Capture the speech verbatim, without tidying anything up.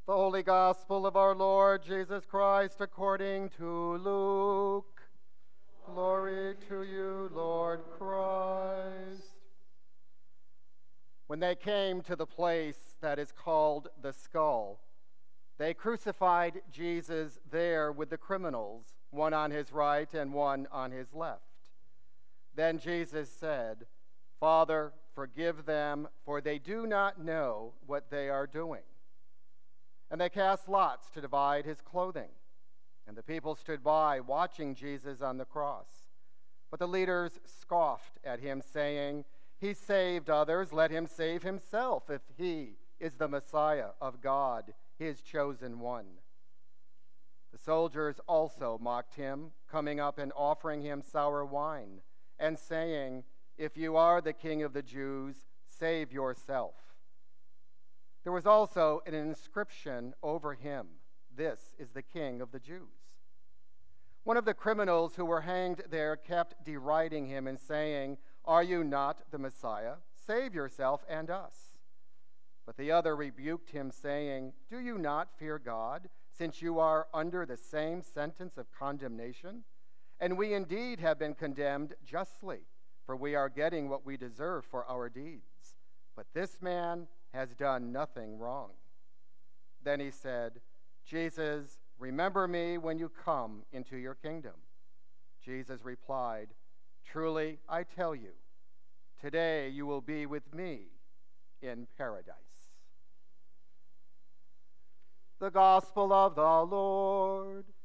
The Holy Gospel of our Lord Jesus Christ according to Luke. Glory to you, Lord Christ. When they came to the place that is called the Skull, they crucified Jesus there with the criminals, one on his right and one on his left. Then Jesus said, "Father, forgive them, for they do not know what they are doing." And they cast lots to divide his clothing. And the people stood by, watching Jesus on the cross. But the leaders scoffed at him, saying, "He saved others, let him save himself, if he is the Messiah of God, his chosen one." The soldiers also mocked him, coming up and offering him sour wine, and saying, "If you are the King of the Jews, save yourself." There was also an inscription over him, "This is the King of the Jews." One of the criminals who were hanged there kept deriding him and saying, "Are you not the Messiah? Save yourself and us." But the other rebuked him, saying, "Do you not fear God, since you are under the same sentence of condemnation? And we indeed have been condemned justly, for we are getting what we deserve for our deeds. But this man has done nothing wrong." Then he said, "Jesus, remember me when you come into your kingdom." Jesus replied, "Truly, I tell you, today you will be with me in paradise." The Gospel of the Lord.